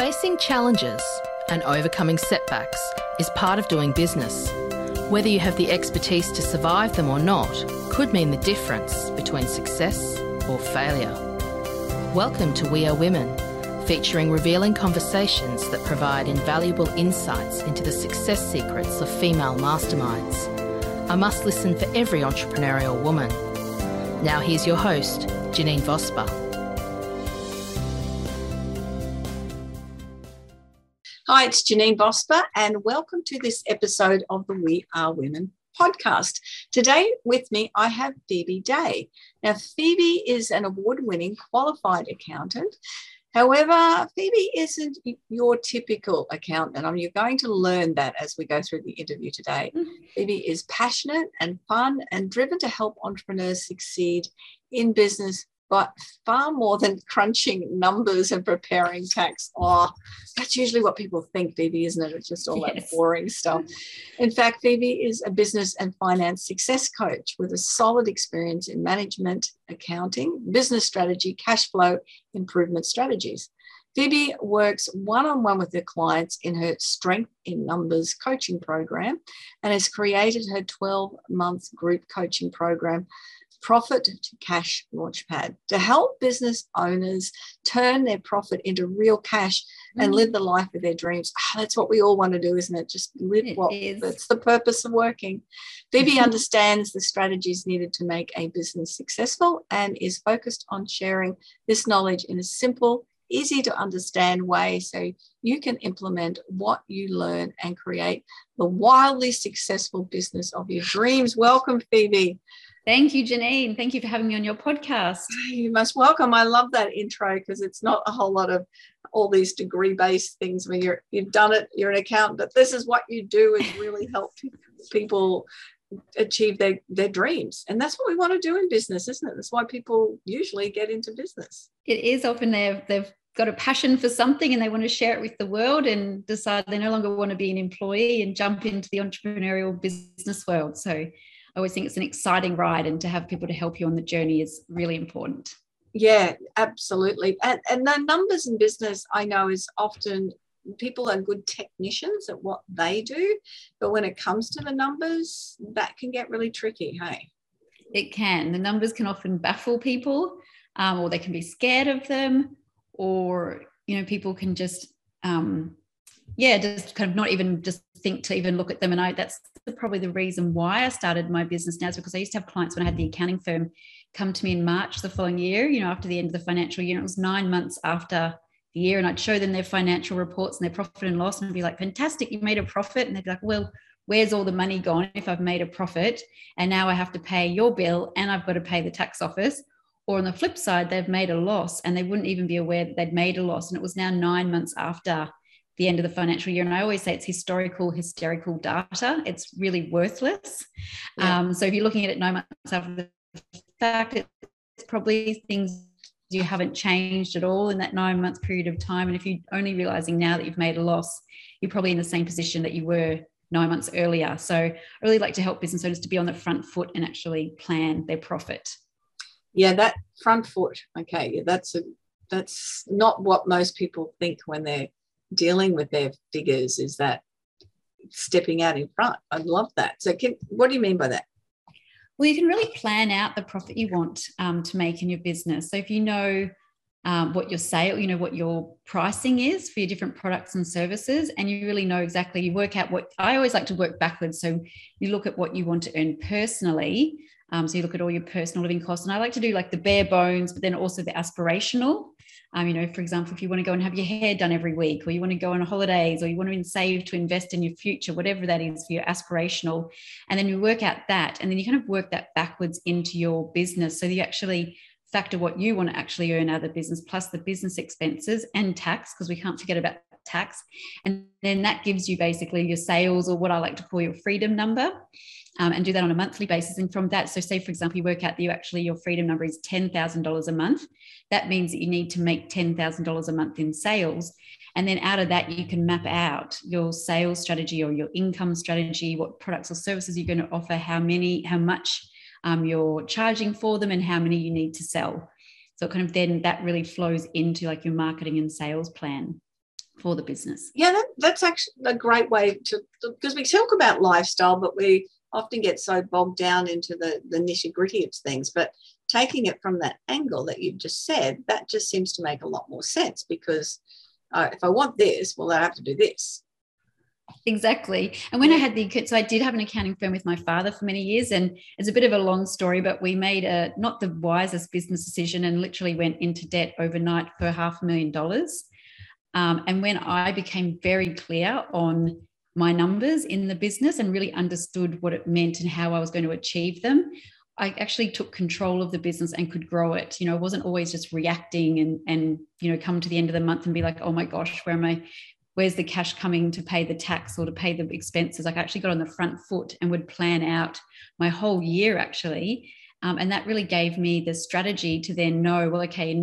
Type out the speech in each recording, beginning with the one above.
Facing challenges and overcoming setbacks is part of doing business. Whether you have the expertise to survive them or not could mean the difference between success or failure. Welcome to We Are Women, featuring revealing conversations that provide invaluable insights into the success secrets of female masterminds. A must listen for every entrepreneurial woman. Now here's your host, Janine Vosper. Hi, it's Janine Vosper, and welcome to this episode of the We Are Women podcast. Today with me, I have Phoebe Day. Now, Phoebe is an award-winning qualified accountant. However, Phoebe isn't your typical accountant. You're going to learn that as we go through the interview today. Phoebe is passionate and fun and driven to help entrepreneurs succeed in business, but far more than crunching numbers and preparing tax. Oh, that's usually what people think, Phoebe, isn't it? It's just all that boring stuff. In fact, Phoebe is a business and finance success coach with a solid experience in management, accounting, business strategy, cash flow improvement strategies. Phoebe works one-on-one with her clients in her Strength in Numbers coaching program and has created her 12-month group coaching program, Profit to Cash Launchpad, to help business owners turn their profit into real cash and live the life of their dreams. That's what we all want to do, isn't it? Just live that's the purpose of working. Phoebe understands the strategies needed to make a business successful and is focused on sharing this knowledge in a simple, easy to understand way so you can implement what you learn and create the wildly successful business of your dreams. Welcome, Phoebe. Thank you, Janine. Thank you for having me on your podcast. You must welcome. I love that intro because it's not a whole lot of all these degree-based things where you've done it, you're an accountant, but this is what you do is really help people achieve their dreams. And that's what we want to do in business, isn't it? That's why people usually get into business. It is often they've got a passion for something and they want to share it with the world and decide they no longer want to be an employee and jump into the entrepreneurial business world. So I always think it's an exciting ride, and to have people to help you on the journey is really important. Yeah, absolutely. And the numbers in business, I know, is often people are good technicians at what they do, but when it comes to the numbers, that can get really tricky, hey? It can. The numbers can often baffle people, or they can be scared of them, or, people can just, just kind of not even just think to even look at them. And that's probably the reason why I started my business now, is because I used to have clients when I had the accounting firm come to me in March the following year, after the end of the financial year. It was 9 months after the year, and I'd show them their financial reports and their profit and loss, and I'd be like, fantastic, you made a profit. And they'd be like, well, where's all the money gone if I've made a profit and now I have to pay your bill and I've got to pay the tax office? Or on the flip side, they've made a loss and they wouldn't even be aware that they'd made a loss. And it was now 9 months after the end of the financial year. And I always say it's hysterical data. It's really worthless. Yeah. So if you're looking at it 9 months after the fact, it's probably things you haven't changed at all in that 9 month period of time. And if you're only realizing now that you've made a loss, you're probably in the same position that you were 9 months earlier. So I really like to help business owners to be on the front foot and actually plan their profit. Yeah, that front foot. Okay, yeah, that's not what most people think when they're dealing with their figures, is that stepping out in front. I love that. So what do you mean by that? Well, you can really plan out the profit you want to make in your business. So if you know what your sale, what your pricing is for your different products and services, and you really know exactly, you work out what, I always like to work backwards. So you look at what you want to earn personally. So you look at all your personal living costs, and I like to do like the bare bones, but then also the aspirational. For example, if you want to go and have your hair done every week, or you want to go on holidays, or you want to save to invest in your future, whatever that is for your aspirational. And then you work out that, and then you kind of work that backwards into your business. So you actually factor what you want to actually earn out of the business, plus the business expenses and tax, because we can't forget about tax. And then that gives you basically your sales, or what I like to call your freedom number. And do that on a monthly basis. And from that, so say, for example, you work out that your freedom number is $10,000 a month. That means that you need to make $10,000 a month in sales. And then out of that, you can map out your sales strategy or your income strategy, what products or services you're going to offer, how much you're charging for them, and how many you need to sell. So kind of then that really flows into like your marketing and sales plan. for the business. Yeah, that's actually a great way to, because we talk about lifestyle, but we often get so bogged down into the nitty-gritty of things. But taking it from that angle that you've just said, that just seems to make a lot more sense, because if I want this, well, I have to do this. Exactly. And when I had so I did have an accounting firm with my father for many years, and it's a bit of a long story, but we made not the wisest business decision and literally went into debt overnight for $500,000. And when I became very clear on my numbers in the business and really understood what it meant and how I was going to achieve them, I actually took control of the business and could grow it. I wasn't always just reacting and come to the end of the month and be like, oh my gosh, where's the cash coming to pay the tax or to pay the expenses? I actually got on the front foot and would plan out my whole year, actually. And that really gave me the strategy to then know, well, okay,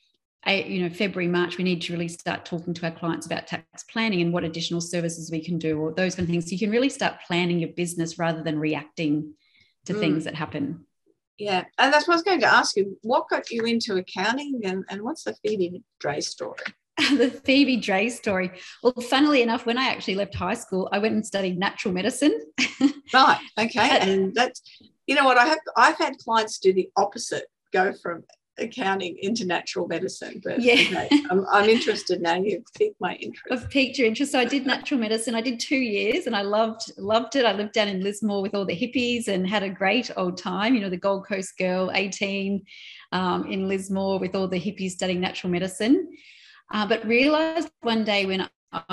in February, March, we need to really start talking to our clients about tax planning and what additional services we can do, or those kind of things. So you can really start planning your business rather than reacting to things that happen. Yeah. And that's what I was going to ask you. What got you into accounting, and what's the Phoebe Dray story? The Phoebe Dray story. Well, funnily enough, when I actually left high school, I went and studied natural medicine. Right. Okay. And that's, what I've had clients do the opposite, go from accounting into natural medicine. But okay, I'm interested now. You've piqued my interest. I've piqued your interest. So I did natural medicine. I did 2 years and I loved it. I lived down in Lismore with all the hippies and had a great old time. The Gold Coast girl, 18, in Lismore with all the hippies studying natural medicine. But realised one day when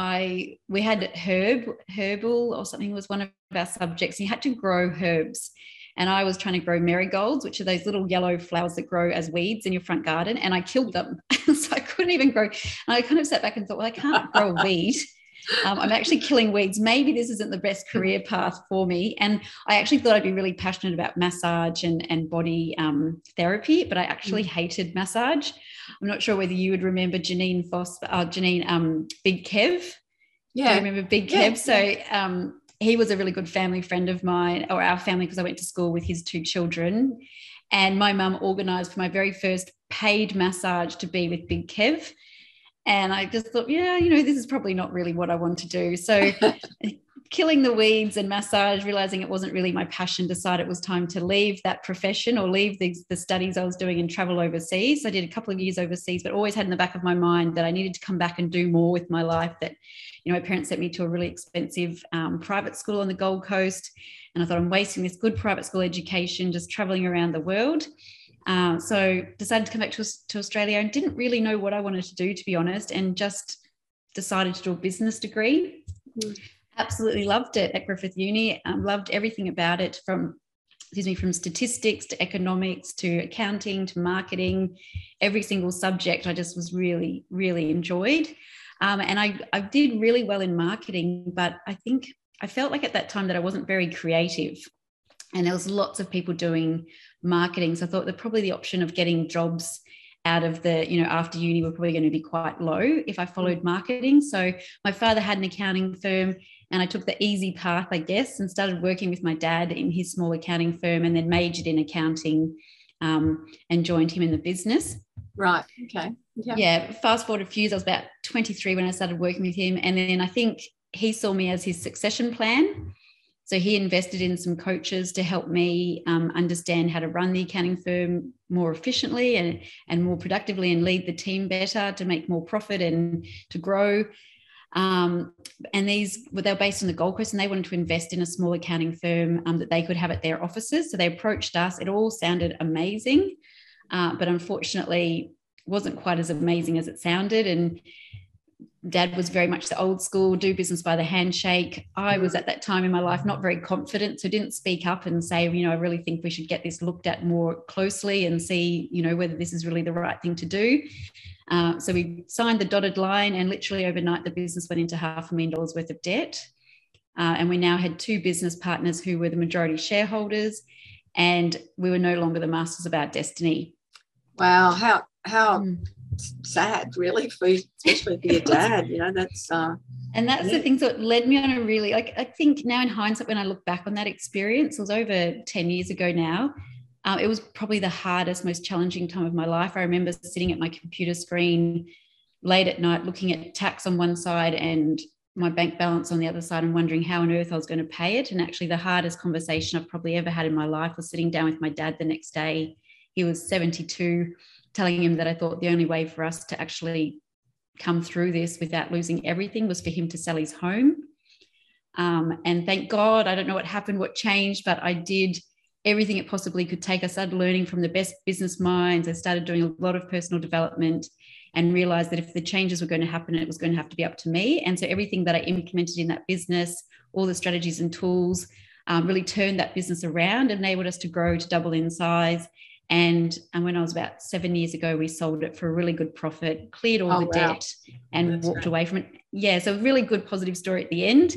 we had herbal or something was one of our subjects. You had to grow herbs. And I was trying to grow marigolds, which are those little yellow flowers that grow as weeds in your front garden. And I killed them. So I couldn't even grow. And I kind of sat back and thought, well, I can't grow a weed. I'm actually killing weeds. Maybe this isn't the best career path for me. And I actually thought I'd be really passionate about massage and body therapy, but I actually hated massage. I'm not sure whether you would remember Big Kev. Yeah. Do you remember Big Kev? So he was a really good family friend of mine, or our family, because I went to school with his 2 children. And my mum organised for my very first paid massage to be with Big Kev. And I just thought, this is probably not really what I want to do. So killing the weeds and massage, realising it wasn't really my passion, decided it was time to leave that profession or leave the studies I was doing and travel overseas. I did a couple of years overseas, but always had in the back of my mind that I needed to come back and do more with my life. That, my parents sent me to a really expensive private school on the Gold Coast. And I thought, I'm wasting this good private school education just travelling around the world. So decided to come back to Australia and didn't really know what I wanted to do, to be honest, and just decided to do a business degree. Absolutely loved it at Griffith Uni. Loved everything about it, from statistics to economics to accounting to marketing. Every single subject I just was really, really enjoyed. And I did really well in marketing, but I think I felt like at that time that I wasn't very creative. And there was lots of people doing marketing. So I thought that probably the option of getting jobs out of the, after uni were probably going to be quite low if I followed marketing. So my father had an accounting firm and I took the easy path, I guess, and started working with my dad in his small accounting firm, and then majored in accounting and joined him in the business. Right. Okay. Yeah. Fast forward a few years, I was about 23 when I started working with him. And then I think he saw me as his succession plan. So he invested in some coaches to help me understand how to run the accounting firm more efficiently and more productively, and lead the team better to make more profit and to grow. And they were based on the Gold Coast, and they wanted to invest in a small accounting firm that they could have at their offices. So they approached us. It all sounded amazing, but unfortunately wasn't quite as amazing as it sounded. And Dad was very much the old school, do business by the handshake. I was at that time in my life not very confident, so didn't speak up and say, I really think we should get this looked at more closely and see, whether this is really the right thing to do. So we signed the dotted line, and literally overnight the business went into $500,000 worth of debt. And we now had 2 business partners who were the majority shareholders, and we were no longer the masters of our destiny. Wow, how sad, really, especially for your dad. That's and that's the things that led me on a really, I think now in hindsight, when I look back on that experience, it was over 10 years ago now. It was probably the hardest, most challenging time of my life. I remember sitting at my computer screen, late at night looking at tax on one side and my bank balance on the other side and wondering how on earth I was going to pay it. And actually the hardest conversation I've probably ever had in my life was sitting down with my dad the next day. He was 72, telling him that I thought the only way for us to actually come through this without losing everything was for him to sell his home. And thank God, I don't know what happened, what changed, but I did everything it possibly could take. I started learning from the best business minds. I started doing a lot of personal development and realized that if the changes were going to happen, it was going to have to be up to me. And so everything that I implemented in that business, all the strategies and tools, really turned that business around, enabled us to grow, to double in size. And when I was about 7 years ago, we sold it for a really good profit, cleared all the debt and walked away from it. Yeah, so a really good positive story at the end.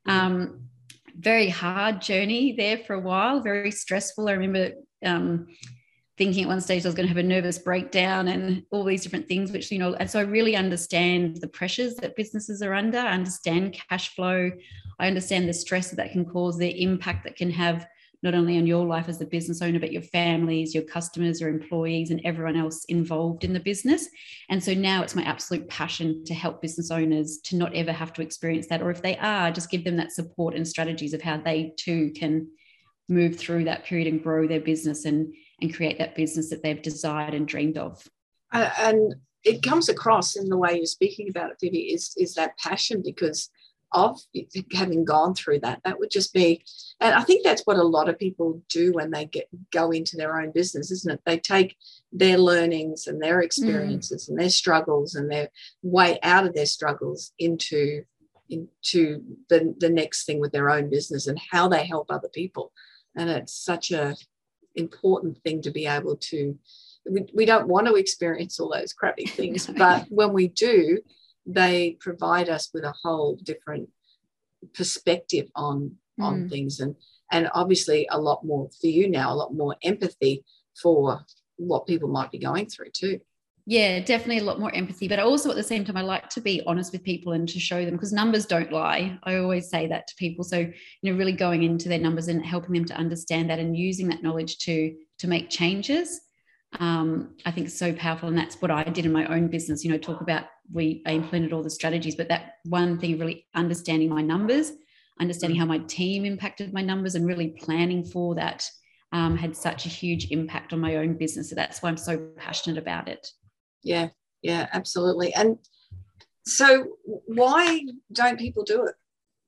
Very hard journey there for a while, very stressful. I remember thinking at one stage I was going to have a nervous breakdown and all these different things, which, and so I really understand the pressures that businesses are under. I understand cash flow. I understand the stress that can cause, the impact that can have not only on your life as a business owner, but your families, your customers, your employees, and everyone else involved in the business. And so now it's my absolute passion to help business owners to not ever have to experience that. Or if they are, just give them that support and strategies of how they too can move through that period and grow their business and create that business that they've desired and dreamed of. And it comes across in the way you're speaking about it, Phoebe, is that passion because of having gone through that. That would just be, and I think that's what a lot of people do when they go into their own business, isn't it? They take their learnings and their experiences and their struggles and their way out of their struggles into the next thing with their own business and how they help other people. And it's such a important thing to be able to, we don't want to experience all those crappy things, but when we do, they provide us with a whole different perspective on things and obviously a lot more for you now, a lot more empathy for what people might be going through too. Yeah, definitely a lot more empathy. But also at the same time, I like to be honest with people and to show them, because numbers don't lie. I always say that to people. So, really going into their numbers and helping them to understand that and using that knowledge to make changes. I think it's so powerful. And that's what I did in my own business, talk about I implemented all the strategies, but that one thing, really understanding my numbers, understanding how my team impacted my numbers and really planning for that had such a huge impact on my own business. So that's why I'm so passionate about it. Yeah, absolutely. And so why don't people do it?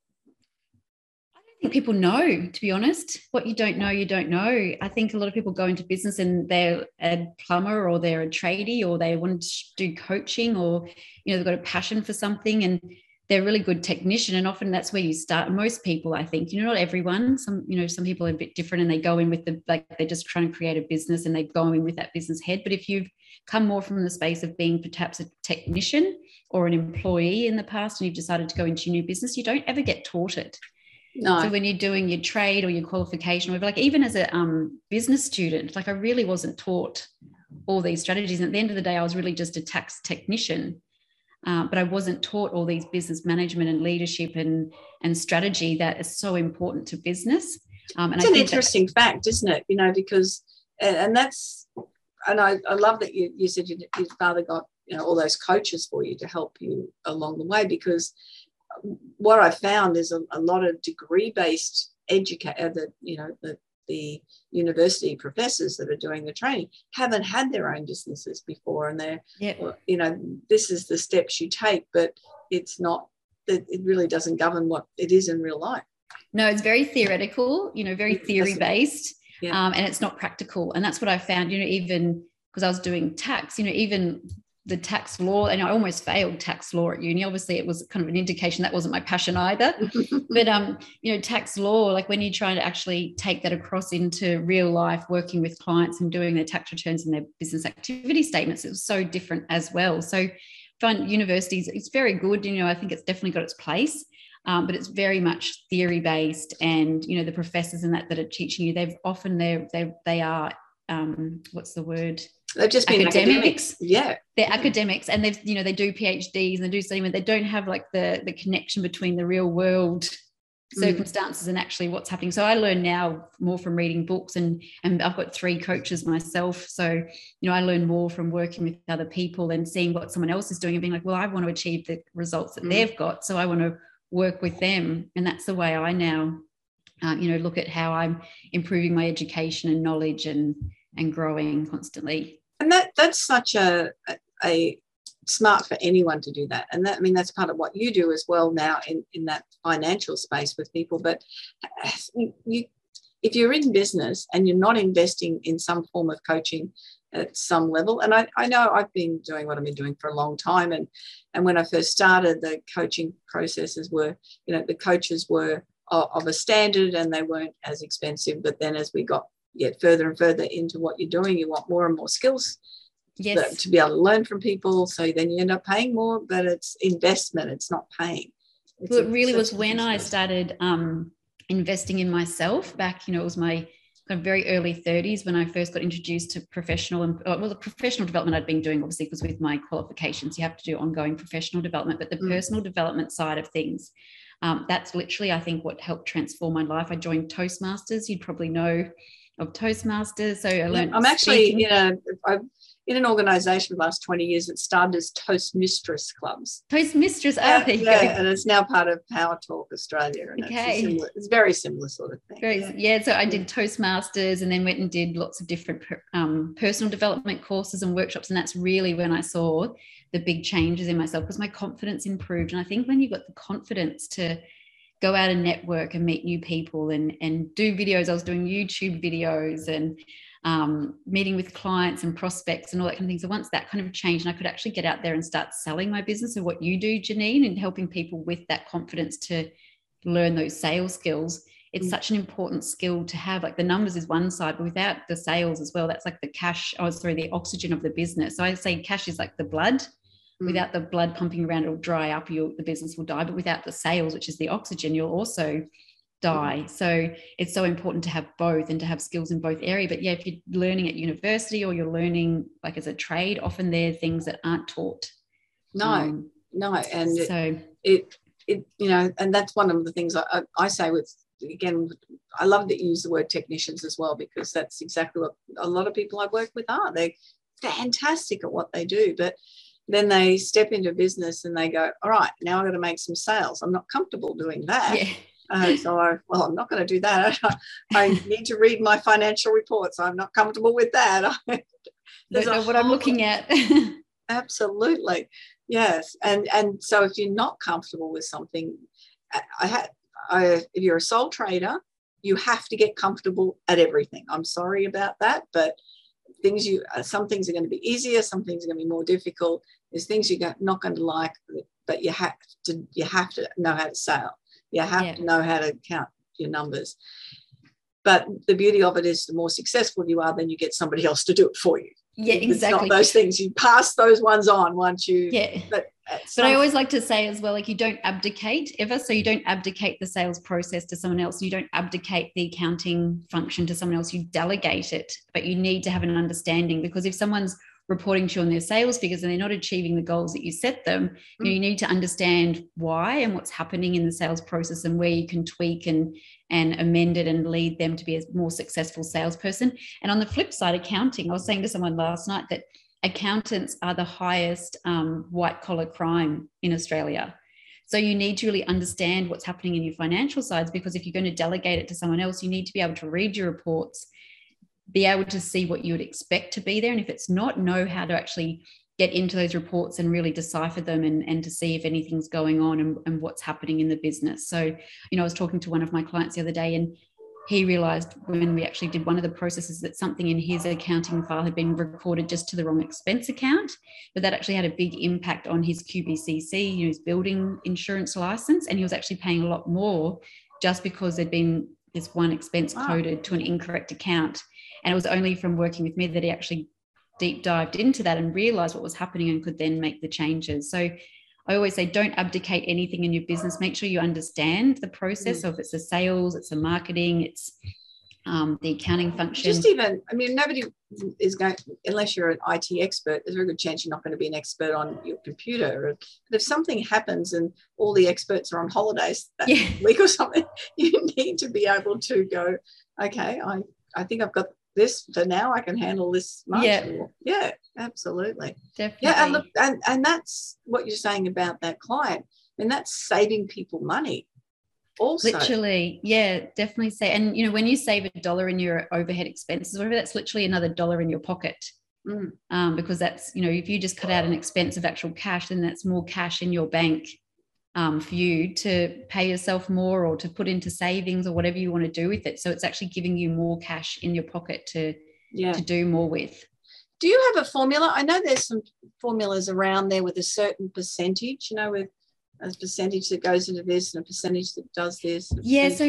I think people know, to be honest. What you don't know, you don't know. I think a lot of people go into business and they're a plumber or they're a tradie or they want to do coaching or, they've got a passion for something and they're a really good technician. And often that's where you start. Most people, I think, not everyone, some people are a bit different and they go in with they're just trying to create a business and they go in with that business head. But if you've come more from the space of being perhaps a technician or an employee in the past and you've decided to go into your new business, you don't ever get taught it. No. So when you're doing your trade or your qualification, or even as a business student, I really wasn't taught all these strategies. And at the end of the day, I was really just a tax technician, but I wasn't taught all these business management and leadership and strategy that is so important to business. It's an interesting fact, isn't it? Because and that's, and I love that you said your father got all those coaches for you to help you along the way, because what I found is a lot of degree-based the university professors that are doing the training haven't had their own businesses before, and they're, this is the steps you take, but it's not that it really doesn't govern what it is in real life. No, it's very theoretical, very theory-based, and it's not practical. And that's what I found, even because I was doing tax, even the tax law, and I almost failed tax law at uni. Obviously, it was kind of an indication that wasn't my passion either. But, tax law, when you try to actually take that across into real life, working with clients and doing their tax returns and their business activity statements, it was so different as well. So I find universities, it's very good. I think it's definitely got its place, but it's very much theory-based. And, the professors and that are teaching you, they are, what's the word? They've just been academics. Yeah. They're academics and they do PhDs and they do something, they don't have the connection between the real world circumstances and actually what's happening. So I learn now more from reading books, and I've got 3 coaches myself. So, I learn more from working with other people and seeing what someone else is doing and being like, well, I want to achieve the results that they've got. So I want to work with them. And that's the way I now, look at how I'm improving my education and knowledge and growing constantly. And that's such a smart for anyone to do that. And that's part of what you do as well now in that financial space with people. But if you're in business and you're not investing in some form of coaching at some level, and I know I've been doing what I've been doing for a long time, and when I first started, the coaching processes were, the coaches were of a standard and they weren't as expensive. But then as we get further and further into what you're doing, you want more and more skills. Yes. To be able to learn from people. So then you end up paying more, but it's investment. It's not paying. Well, it really was when I started investing in myself back, it was my kind of very early 30s when I first got introduced to the professional development I'd been doing, obviously, because with my qualifications, you have to do ongoing professional development, but the personal development side of things, that's literally, I think, what helped transform my life. I joined Toastmasters. You'd probably know of Toastmasters. So I learned. I'm actually, in an organisation for the last 20 years that started as Toastmistress clubs. Toastmistress, there you go. And it's now part of Power Talk Australia. And it's very similar sort of thing. So I did Toastmasters and then went and did lots of different personal development courses and workshops. And that's really when I saw the big changes in myself, because my confidence improved. And I think when you've got the confidence to go out and network and meet new people and do videos, I was doing YouTube videos and meeting with clients and prospects and all that kind of thing. So once that kind of changed and I could actually get out there and start selling my business, and what you do, Janine, and helping people with that confidence to learn those sales skills, it's such an important skill to have. Like the numbers is one side, but without the sales as well, that's like the oxygen of the business. So I say cash is like the blood. Without the blood pumping around, it'll dry up, the business will die. But without the sales, which is the oxygen, you'll also die. So it's so important to have both and to have skills in both areas. But if you're learning at university or you're learning like as a trade, often they're things that aren't taught. No. And so and that's one of the things I say with, again, I love that you use the word technicians as well, because that's exactly what a lot of people I work with are. They're fantastic at what they do, but then they step into business and they go, all right, now I've got to make some sales. I'm not comfortable doing that. Yeah. I'm not going to do that. I need to read my financial reports. I'm not comfortable with that. I don't know what I'm looking at. Absolutely. Yes. And so if you're not comfortable with something, if you're a sole trader, you have to get comfortable at everything. I'm sorry about that, but some things are going to be easier, some things are going to be more difficult. There's things you're not going to like, but you have to know how to sell. You have to know how to count your numbers. But the beauty of it is the more successful you are, then you get somebody else to do it for you. Yeah, exactly. It's not those things. You pass those ones on once you... Yeah. But I always like to say as well, like, you don't abdicate ever. So you don't abdicate the sales process to someone else. You don't abdicate the accounting function to someone else. You delegate it, but you need to have an understanding, because if someone's reporting to you on their sales figures and they're not achieving the goals that you set them, you need to understand why and what's happening in the sales process and where you can tweak and amend it and lead them to be a more successful salesperson. And on the flip side, accounting, I was saying to someone last night that accountants are the highest white collar crime in Australia. So you need to really understand what's happening in your financial sides, because if you're going to delegate it to someone else, you need to be able to read your reports, be able to see what you would expect to be there. And if it's not, know how to actually get into those reports and really decipher them and to see if anything's going on and what's happening in the business. So, I was talking to one of my clients the other day, and he realized when we actually did one of the processes that something in his accounting file had been recorded just to the wrong expense account, but that actually had a big impact on his QBCC, his building insurance license. And he was actually paying a lot more just because there'd been this one expense coded to an incorrect account. And it was only from working with me that he actually deep dived into that and realized what was happening and could then make the changes. So I always say, don't abdicate anything in your business. Make sure you understand the process of it's a sales, it's a marketing, it's the accounting function. Just even, I mean, nobody is going, unless you're an IT expert, there's a very good chance you're not going to be an expert on your computer. But if something happens and all the experts are on holidays that week or something, you need to be able to go, okay, I think I've got this, so now I can handle this much. Yeah, absolutely. Definitely. Yeah, and look, and that's what you're saying about that client. I mean, that's saving people money. Also. Literally, yeah, definitely say. And you know, when you save $1 in your overhead expenses, whatever, that's literally another $1 in your pocket. Because that's, you know, if you just cut out an expense of actual cash, then that's more cash in your bank for you to pay yourself more or to put into savings or whatever you want to do with it. So it's actually giving you more cash in your pocket to do more with. Do you have a formula? I know there's some formulas around there with a certain percentage, you know, with a percentage that goes into this and a percentage that does this. Yeah, so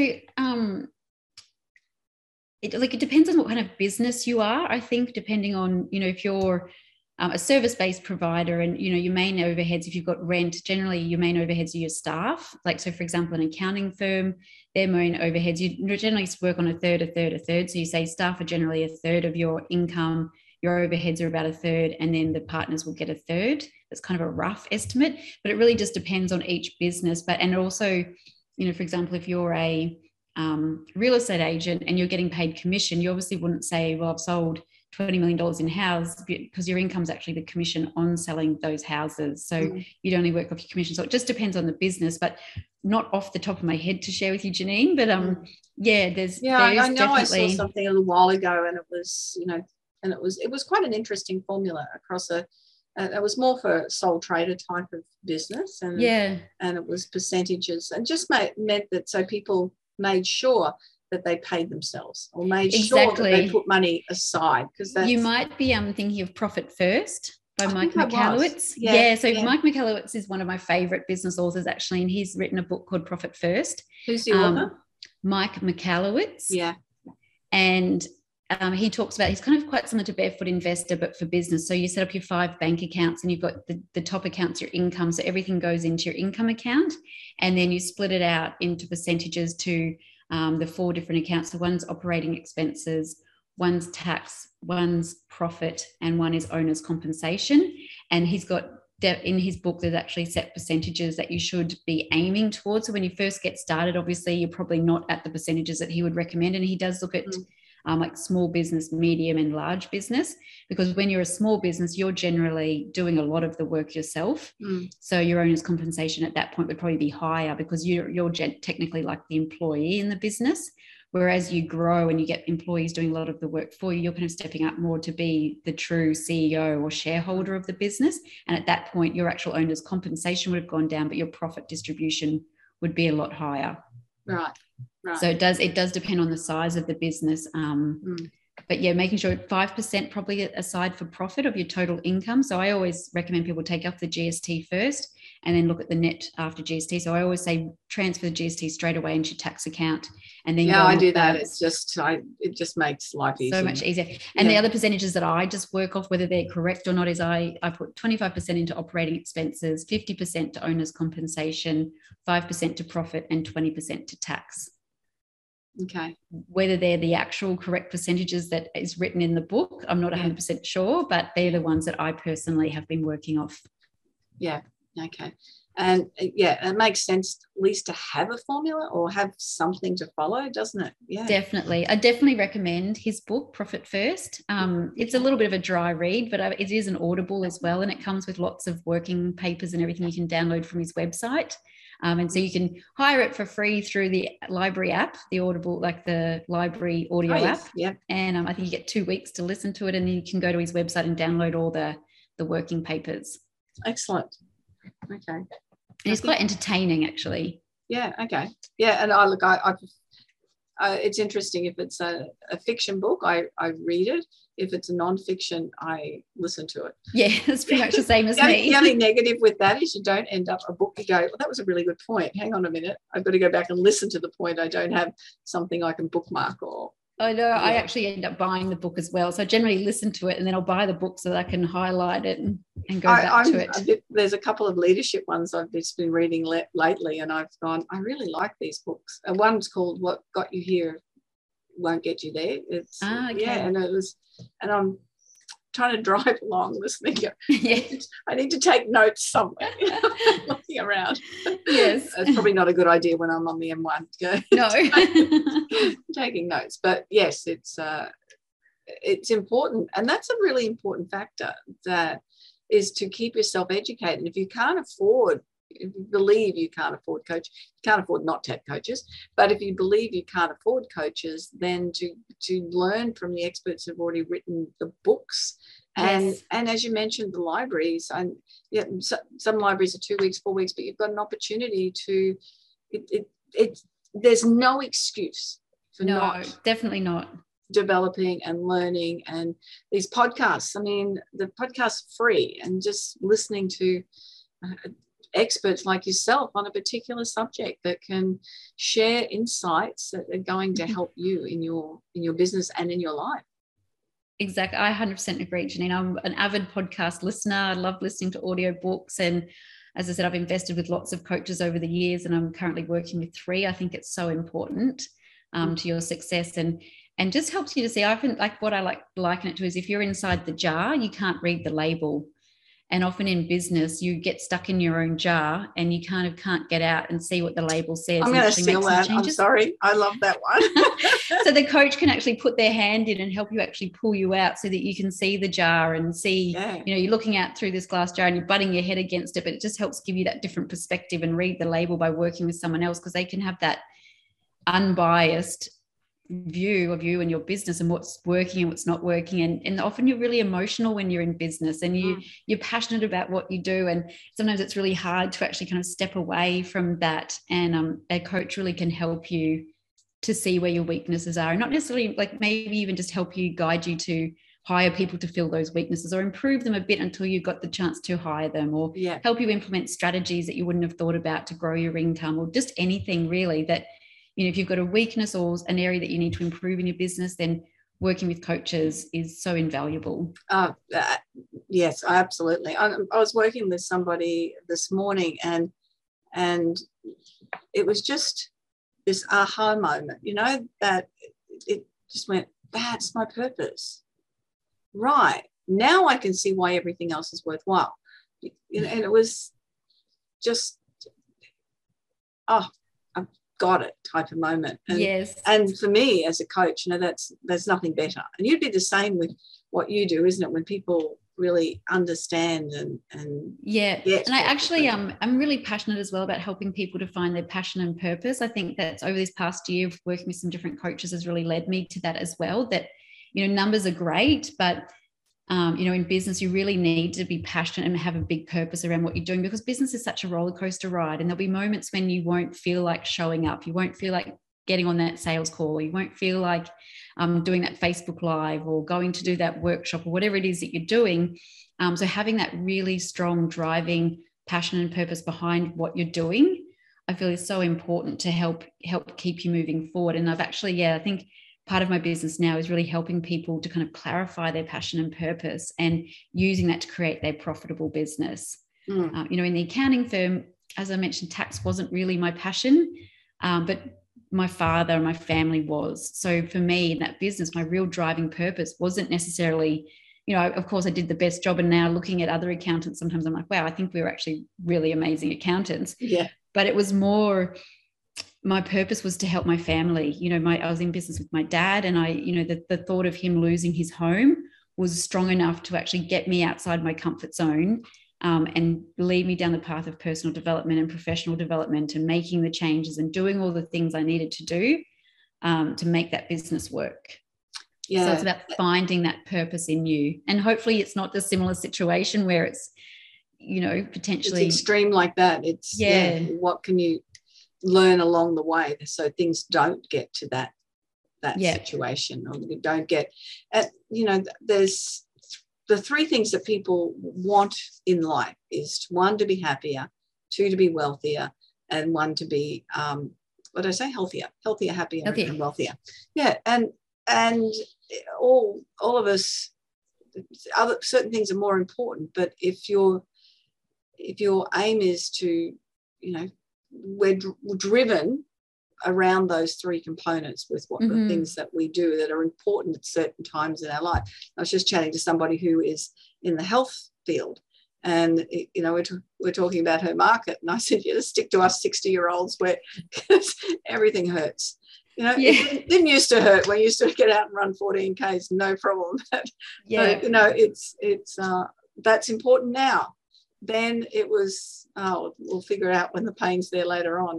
it depends on what kind of business you are. I think depending on, you know, if you're a service-based provider and, you know, your main overheads, if you've got rent, generally your main overheads are your staff. Like, so for example, an accounting firm, their main overheads, you generally work on a third. So you say staff are generally a third of your income, your overheads are about a third, and then the partners will get a third. That's kind of a rough estimate, but it really just depends on each business. And also, you know, for example, if you're a real estate agent and you're getting paid commission, you obviously wouldn't say, well, I've sold $20 million in houses, because your income is actually the commission on selling those houses. So you'd only work off your commission. So it just depends on the business, but not off the top of my head to share with you, Janine. But I know I saw something a little while ago, and it was, you know, and it was quite an interesting formula across it was more for sole trader type of business, and it was percentages, and just meant that so people made sure that they paid themselves or made sure that they put money aside, because you might be thinking of Profit First by Mike Michalowicz. Mike Michalowicz is one of my favorite business authors, actually, and he's written a book called Profit First. Who's the author? Mike Michalowicz. Yeah. And he talks about, he's kind of quite similar to Barefoot Investor, but for business. So you set up your 5 bank accounts, and you've got the top account's your income. So everything goes into your income account, and then you split it out into percentages to the 4 different accounts. So one's operating expenses, one's tax, one's profit, and one is owner's compensation. And he's got, in his book, there's actually set percentages that you should be aiming towards. So when you first get started, obviously you're probably not at the percentages that he would recommend. And he does look at like small business, medium and large business, because when you're a small business, you're generally doing a lot of the work yourself. So your owner's compensation at that point would probably be higher, because you're technically like the employee in the business. Whereas you grow and you get employees doing a lot of the work for you, you're kind of stepping up more to be the true CEO or shareholder of the business. And at that point, your actual owner's compensation would have gone down, but your profit distribution would be a lot higher. Right. So it does depend on the size of the business. But yeah, making sure 5% probably aside for profit of your total income. So I always recommend people take off the GST first and then look at the net after GST. So I always say transfer the GST straight away into your tax account. And then I do that. It's just, it just makes life easier. So much easier. And the other percentages that I just work off, whether they're correct or not, is I put 25% into operating expenses, 50% to owner's compensation, 5% to profit, and 20% to tax. Okay. Whether they're the actual correct percentages that is written in the book, I'm not 100% sure, but they're the ones that I personally have been working off. Yeah. Okay. And it makes sense at least to have a formula or have something to follow, doesn't it? Yeah. Definitely. I definitely recommend his book, Profit First. It's a little bit of a dry read, but it is an Audible as well. And it comes with lots of working papers and everything you can download from his website. And so you can hire it for free through the library app, the Audible, like the library audio app. Yeah. And I think you get 2 weeks to listen to it, and then you can go to his website and download all the working papers. Excellent. Okay. And it's quite entertaining, actually. Yeah. Okay. Yeah. And it's interesting. If it's a fiction book, I read it. If it's a non-fiction, I listen to it. Yeah, that's pretty much the same as me. The only negative with that is you don't end up a book. You go, well, that was a really good point. Hang on a minute. I've got to go back and listen to the point. I don't have something I can bookmark or. I know. Yeah. I actually end up buying the book as well. So I generally listen to it and then I'll buy the book so that I can highlight it and go back to it. There's a couple of leadership ones I've just been reading lately, and I've gone, I really like these books. And one's called What Got You Here won't get you there. It's okay. yeah, and I'm trying to drive along listening. Yeah. I need to take notes somewhere. Looking around. Yes. It's probably not a good idea when I'm on the M1 to go No. taking notes. But yes, it's important. And that's a really important factor, that is to keep yourself educated. If you can't afford, if you believe you can't afford coach, you can't afford not to have coaches. But if you believe you can't afford coaches, then to learn from the experts who've already written the books. And as you mentioned, the libraries, and some libraries are 2 weeks, 4 weeks, but you've got an opportunity to. There's no excuse for not definitely not developing and learning. And these podcasts, I mean, the podcasts are free, and just listening to experts like yourself on a particular subject that can share insights that are going to help you in your business and in your life. Exactly. I 100% agree, Janine. I'm an avid podcast listener. I love listening to audio books. And as I said, I've invested with lots of coaches over the years, and I'm currently working with 3. I think it's so important to your success, and just helps you to see. I think what I like to liken it to is, if you're inside the jar, you can't read the label. And often in business, you get stuck in your own jar and you kind of can't get out and see what the label says. I'm going to steal that. I'm sorry. I love that one. So the coach can actually put their hand in and help you actually pull you out, so that you can see the jar and see, you're looking out through this glass jar and you're butting your head against it, but it just helps give you that different perspective and read the label by working with someone else, because they can have that unbiased view of you and your business and what's working and what's not working. And often you're really emotional when you're in business, and you're passionate about what you do, and sometimes it's really hard to actually kind of step away from that, and a coach really can help you to see where your weaknesses are, and not necessarily maybe even just help you, guide you to hire people to fill those weaknesses, or improve them a bit until you've got the chance to hire them, or help you implement strategies that you wouldn't have thought about to grow your income, or just anything really that, if you've got a weakness or an area that you need to improve in your business, then working with coaches is so invaluable. Yes, absolutely. I was working with somebody this morning, and it was just this aha moment, that it just went, that's my purpose. Right. Now I can see why everything else is worthwhile. And it was just, I've got it type of moment. And, and for me as a coach, there's nothing better. And you'd be the same with what you do, isn't it? When people really understand and and I actually I'm really passionate as well about helping people to find their passion and purpose. I think that over this past year, working with some different coaches has really led me to that as well, that numbers are great, but in business, you really need to be passionate and have a big purpose around what you're doing, because business is such a roller coaster ride, and there'll be moments when you won't feel like showing up. You won't feel like getting on that sales call. You won't feel like doing that Facebook Live or going to do that workshop or whatever it is that you're doing. So having that really strong driving passion and purpose behind what you're doing, I feel is so important to help keep you moving forward. And I've actually, I think part of my business now is really helping people to kind of clarify their passion and purpose and using that to create their profitable business. In the accounting firm, as I mentioned, tax wasn't really my passion, but my father and my family was. So for me in that business, my real driving purpose wasn't necessarily, of course I did the best job, and now looking at other accountants, sometimes I'm like, wow, I think we were actually really amazing accountants. Yeah. But it was more, my purpose was to help my family. I was in business with my dad, and the thought of him losing his home was strong enough to actually get me outside my comfort zone and lead me down the path of personal development and professional development, and making the changes and doing all the things I needed to do to make that business work. So it's about finding that purpose in you, and hopefully it's not a similar situation where it's, potentially it's extreme like that. It's what can you learn along the way so things don't get to that situation, or you don't get there's the 3 things that people want in life is 1, to be happier, 2, to be wealthier, and 1, to be healthier, happier, and wealthier. And all of us, certain things are more important, but if your aim is to, we're driven around those three components with what the things that we do that are important at certain times in our life. I was just chatting to somebody who is in the health field, and we're talking about her market, and I said, yeah, stick to us 60-year-olds where everything hurts. It didn't used to hurt. We used to get out and run 14 Ks, no problem. But it's that's important now. Then it was, we'll figure it out when the pain's there later on.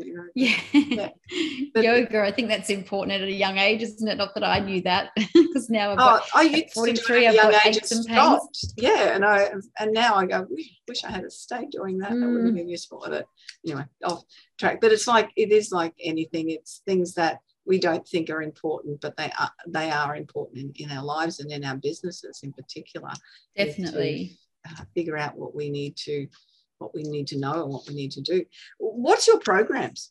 But, yoga, I think that's important at a young age, isn't it? Not that I knew that, because now I used 43, I've got aches and pains. Yeah, and now I go, wish I had stayed doing that. That would have been useful. But anyway, off track. But it is like anything. It's things that we don't think are important, but they are important in our lives and in our businesses in particular. Definitely. Figure out what we need to know and what we need to do. What's your programs?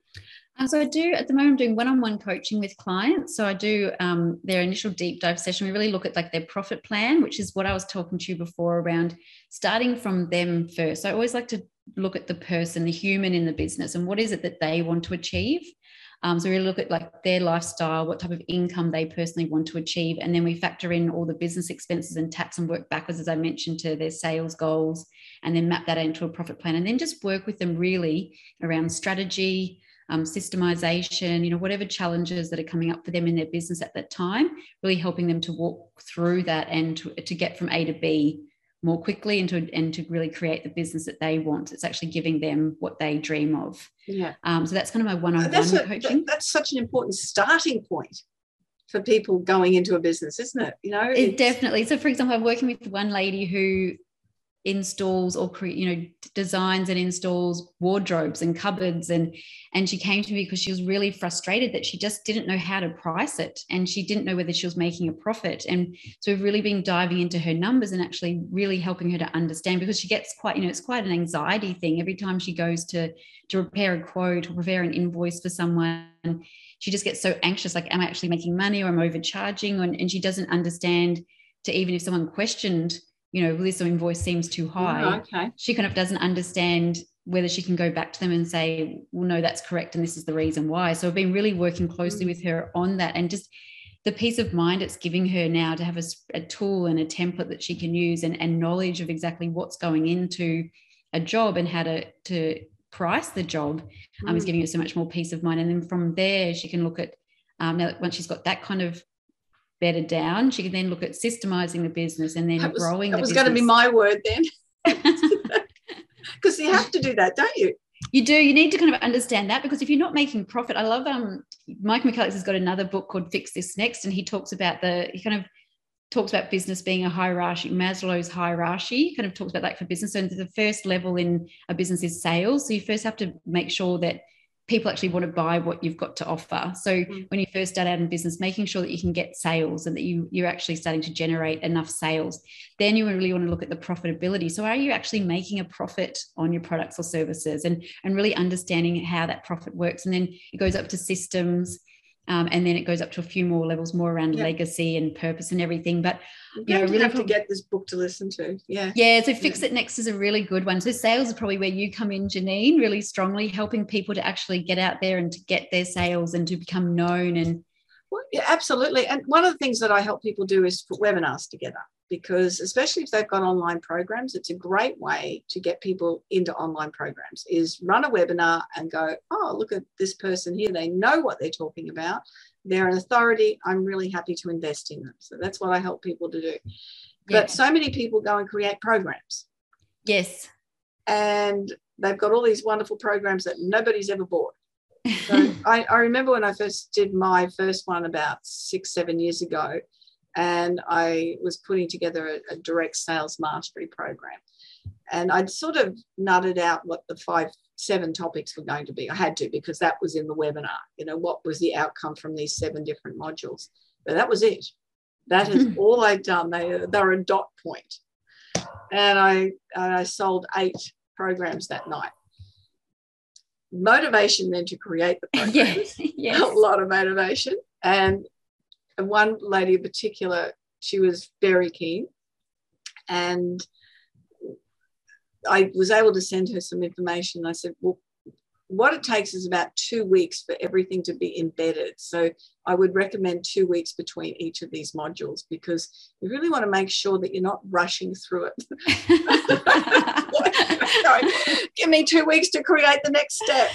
So I do, at the moment, I'm doing one-on-one coaching with clients. So I do their initial deep dive session. We really look at like their profit plan, which is what I was talking to you before around starting from them first. I always like to look at the person, the human in the business, and what is it that they want to achieve. So we really look at like their lifestyle, what type of income they personally want to achieve. And then we factor in all the business expenses and tax and work backwards, as I mentioned, to their sales goals, and then map that into a profit plan, and then just work with them really around strategy, systemization, whatever challenges that are coming up for them in their business at that time, really helping them to walk through that and to get from A to B more quickly and to really create the business that they want. It's actually giving them what they dream of. Yeah. So that's kind of my one-on-one coaching. That's such an important starting point for people going into a business, isn't it? It definitely. So, for example, I'm working with one lady who installs or designs and installs wardrobes and cupboards, and she came to me because she was really frustrated that she just didn't know how to price it, and she didn't know whether she was making a profit. And so we've really been diving into her numbers and actually really helping her to understand, because she gets quite it's quite an anxiety thing every time she goes to prepare a quote or prepare an invoice for someone. She just gets so anxious, like, am I actually making money, or am I overcharging? And she doesn't understand to, even if someone questioned, this invoice seems too high. Okay. She kind of doesn't understand whether she can go back to them and say, well, no, that's correct, and this is the reason why. So I've been really working closely with her on that, and just the peace of mind it's giving her now to have a tool and a template that she can use, and knowledge of exactly what's going into a job and how to price the job is giving her so much more peace of mind. And then from there, she can look at, now that once she's got that kind of better down, she can then look at systemizing the business and then growing the business. That was going to be my word then. Because you have to do that, don't you? You do. You need to kind of understand that, because if you're not making profit, I love Mike McCullough has got another book called Fix This Next, and he talks about business being a hierarchy, Maslow's hierarchy, kind of talks about that for business. So the first level in a business is sales. So you first have to make sure that people actually want to buy what you've got to offer. So when you first start out in business, making sure that you can get sales and that you're actually starting to generate enough sales. Then you really want to look at the profitability. So are you actually making a profit on your products or services, and really understanding how that profit works? And then it goes up to systems, and then it goes up to a few more levels, more around legacy and purpose and everything. But really have to get this book to listen to. So Fix It Next is a really good one. So sales is probably where you come in, Janine, really strongly, helping people to actually get out there and to get their sales and to become known. And absolutely. And one of the things that I help people do is put webinars together, because especially if they've got online programs, it's a great way to get people into online programs, is run a webinar and go, oh, look at this person here. They know what they're talking about. They're an authority. I'm really happy to invest in them. So that's what I help people to do. But so many people go and create programs. Yes. And they've got all these wonderful programs that nobody's ever bought. So I remember when I first did my first one about 6-7 years ago, and I was putting together a direct sales mastery program. And I'd sort of nutted out what the 5-7 topics were going to be. I had to, because that was in the webinar. What was the outcome from these 7 different modules? But that was it. That is all I'd done. They're a dot point. And I sold 8 programs that night. Motivation then to create the programs. Yes. A lot of motivation. And one lady in particular, she was very keen, and I was able to send her some information. I said, well, what it takes is about 2 weeks for everything to be embedded. So I would recommend 2 weeks between each of these modules, because you really want to make sure that you're not rushing through it. Give me 2 weeks to create the next step.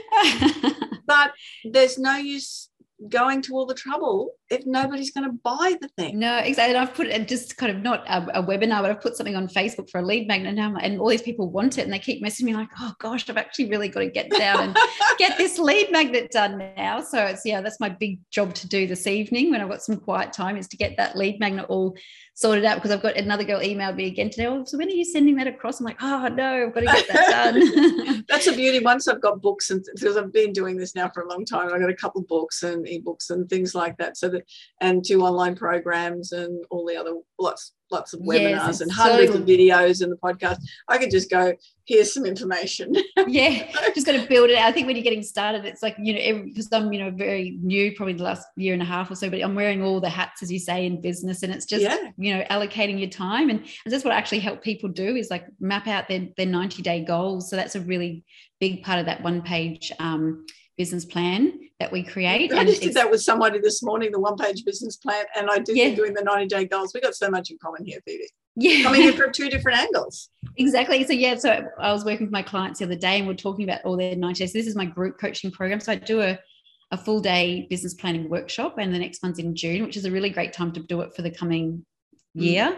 But there's no use going to all the trouble if nobody's going to buy the thing. No, exactly. And I've put it just kind of not a webinar, but I've put something on Facebook for a lead magnet now, and all these people want it, and they keep messaging me like, oh gosh, I've actually really got to get down and get this lead magnet done now. So it's, that's my big job to do this evening when I've got some quiet time, is to get that lead magnet all sorted out, because I've got another girl emailed me again today. Oh, so when are you sending that across? I'm like, oh no, I've got to get that done. That's the beauty. Once I've got books, and because I've been doing this now for a long time, I've got a couple of books and ebooks and things like that. So that, and 2 online programs and all the other lots of webinars and hundreds of videos and the podcast. I could just go, here's some information. Just got to build it out. I think when you're getting started, it's like, because I'm, very new, probably the last year and a half or so, but I'm wearing all the hats, as you say, in business, and it's just, allocating your time. And that's what I actually help people do, is like map out their 90-day goals. So that's a really big part of that one-page business plan that we create. I just did that with somebody this morning, the one-page business plan, and I did doing the 90-day goals. We got so much in common here, Phoebe. Coming in from 2 different angles. Exactly. So I was working with my clients the other day, and we're talking about all their 90 days. So this is my group coaching program. So I do a full day business planning workshop, and the next one's in June, which is a really great time to do it for the coming year.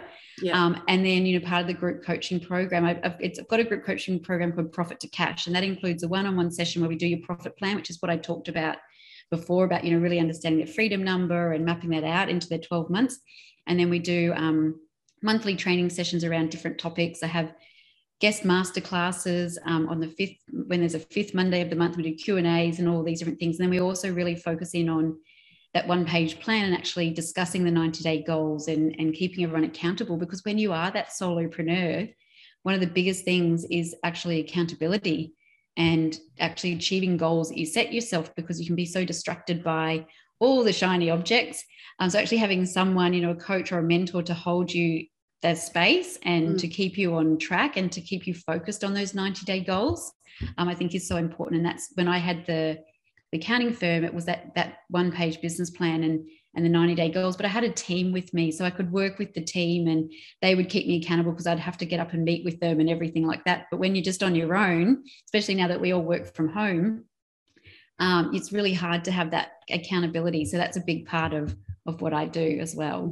And then, part of the group coaching program, I've got a group coaching program called Profit to Cash, and that includes a one-on-one session where we do your profit plan, which is what I talked about before, about, really understanding the freedom number and mapping that out into their 12 months. And then we do monthly training sessions around different topics. I have guest masterclasses on the 5th, when there's a 5th Monday of the month, we do Q&As and all these different things. And then we also really focus in on that one-page plan and actually discussing the 90-day goals and keeping everyone accountable, because when you are that solopreneur, one of the biggest things is actually accountability and actually achieving goals that you set yourself, because you can be so distracted by all the shiny objects. So actually having someone, a coach or a mentor to hold you that space and to keep you on track and to keep you focused on those 90-day goals, I think is so important. And that's when I had the accounting firm, it was that one-page business plan and the 90-day goals, but I had a team with me, so I could work with the team and they would keep me accountable, because I'd have to get up and meet with them and everything like that. But when you're just on your own, especially now that we all work from home, it's really hard to have that accountability. So that's a big part of what I do as well.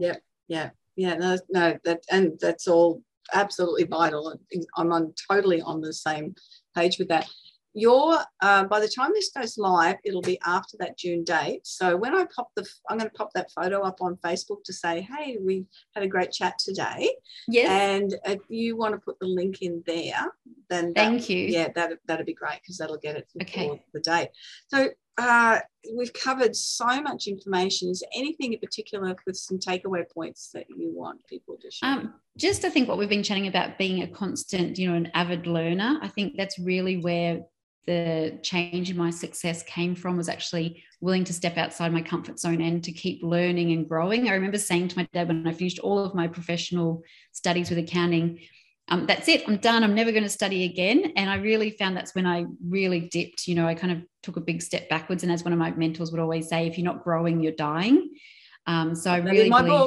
No, that's all absolutely vital. I'm totally on the same page with that. By the time this goes live, it'll be after that June date. So when I'm going to pop that photo up on Facebook to say, hey, we had a great chat today. Yes. And if you want to put the link in there, then thank you. Yeah, that'd be great, because that'll get it before the date. So we've covered so much information. Is there anything in particular with some takeaway points that you want people to share? Just I think what we've been chatting about, being a constant, an avid learner. I think that's really where the change in my success came from, was actually willing to step outside my comfort zone and to keep learning and growing. I remember saying to my dad when I finished all of my professional studies with accounting, that's it, I'm done, I'm never going to study again. And I really found that's when I really dipped. I kind of took a big step backwards. And as one of my mentors would always say, if you're not growing, you're dying. So I really believe.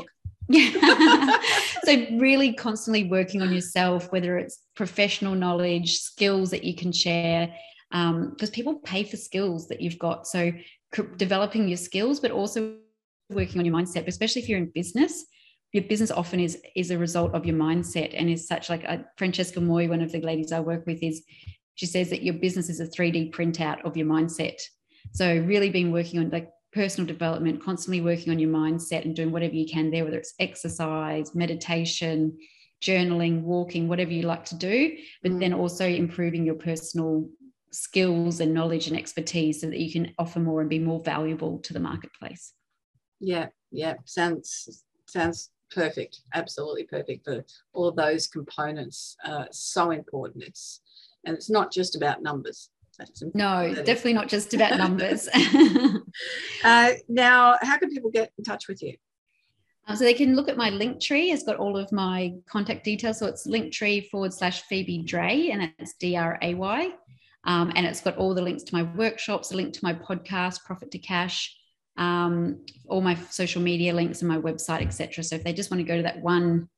So really constantly working on yourself, whether it's professional knowledge, skills that you can share, because people pay for skills that you've got. So developing your skills, but also working on your mindset, especially if you're in business. Your business often is a result of your mindset, and is such like Francesca Moy, one of the ladies I work with, she says that your business is a 3D printout of your mindset. So really been working on like personal development, constantly working on your mindset and doing whatever you can there, whether it's exercise, meditation, journaling, walking, whatever you like to do, but then also improving your personal skills and knowledge and expertise so that you can offer more and be more valuable to the marketplace. Yeah. Sounds perfect. Absolutely perfect for all of those components. So important. It's not just about numbers. No, definitely not just about numbers. Now, how can people get in touch with you? So they can look at my Linktree. It's got all of my contact details. So it's Linktree /Phoebe Dray, and that's DRAY. And it's got all the links to my workshops, a link to my podcast, Profit to Cash, all my social media links and my website, etc. So if they just want to go to that one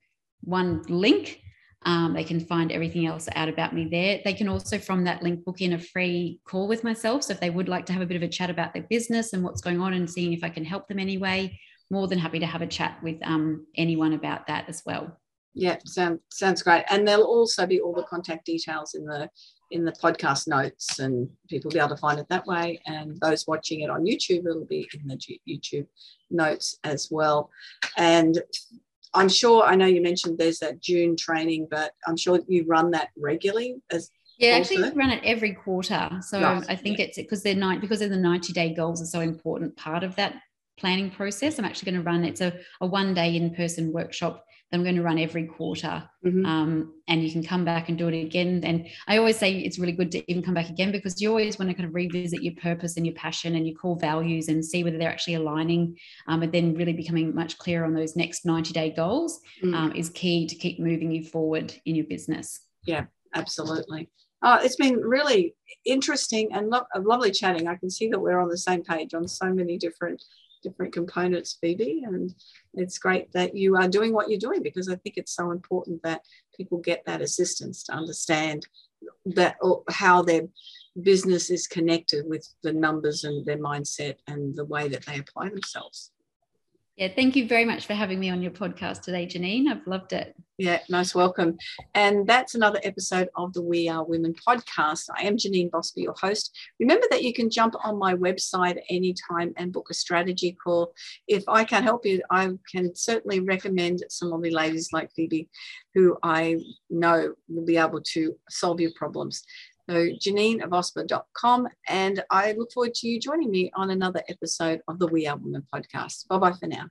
link, they can find everything else out about me there. They can also, from that link, book in a free call with myself. So if they would like to have a bit of a chat about their business and what's going on and seeing if I can help them anyway, more than happy to have a chat with anyone about that as well. Yeah, sounds great. And there'll also be all the contact details in the podcast notes, and people will be able to find it that way. And those watching it on YouTube, it'll be in the YouTube notes as well. And I'm sure, I know you mentioned there's that June training, but I'm sure you run that regularly as actually we run it every quarter. So nice. I think it's because the 90-day goals are so important part of that planning process. I'm actually going to run, it's a 1-day in-person workshop that I'm going to run every quarter. And you can come back and do it again. And I always say it's really good to even come back again, because you always want to kind of revisit your purpose and your passion and your core values and see whether they're actually aligning, and then really becoming much clearer on those next 90-day goals is key to keep moving you forward in your business. Yeah, absolutely. It's been really interesting and lovely chatting. I can see that we're on the same page on so many different components, Phoebe, and it's great that you are doing what you're doing, because I think it's so important that people get that assistance to understand that how their business is connected with the numbers and their mindset and the way that they apply themselves. Yeah, thank you very much for having me on your podcast today, Janine. I've loved it. Yeah, most welcome. And that's another episode of the We Are Women podcast. I am Janine Bosper, your host. Remember that you can jump on my website anytime and book a strategy call. If I can't help you, I can certainly recommend some lovely ladies like Phoebe, who I know will be able to solve your problems. So JanineVosper.com, and I look forward to you joining me on another episode of the We Are Women podcast. Bye-bye for now.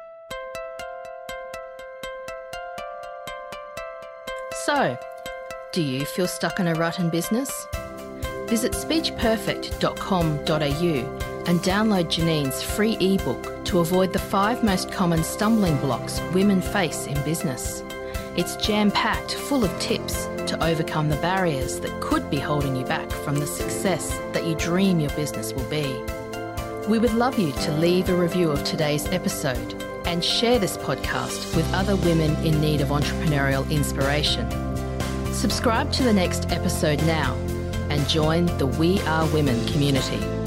So, do you feel stuck in a rut in business? Visit speechperfect.com.au and download Janine's free ebook to avoid the 5 most common stumbling blocks women face in business. It's jam-packed full of tips to overcome the barriers that could be holding you back from the success that you dream your business will be. We would love you to leave a review of today's episode and share this podcast with other women in need of entrepreneurial inspiration. Subscribe to the next episode now and join the We Are Women community.